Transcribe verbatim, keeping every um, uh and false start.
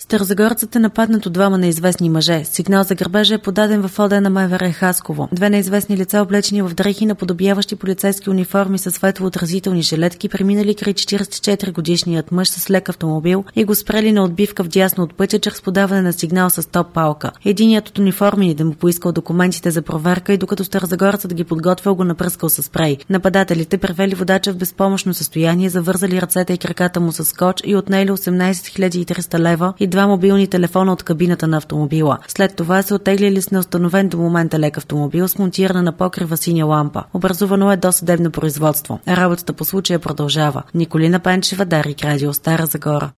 Старозагорецът е нападнат от двама неизвестни мъже. Сигнал за грабежа е подаден в ОД на МВР Хасково. Две неизвестни лица, облечени в дрехи, наподобяващи полицейски униформи със светлоотразителни жилетки, преминали край четиридесет и четири годишният мъж с лек автомобил и го спрели на отбивка вдясно от пътя чрез подаване на сигнал с топ палка. Единият от униформените му поискал документите за проверка и докато старозагорецът ги подготвил, го напръскал със спрей. Нападателите превели водача в безпомощно състояние, завързали ръцете и краката му с скотч и отнели осемнадесет хиляди и триста лева и два мобилни телефона от кабината на автомобила. След това се оттеглили с неустановен до момента лек автомобил с монтирана на покрива синя лампа. Образувано е досъдебно производство. Работата по случая продължава. Николина Пенчева, Дарик Радио, Стара Загора.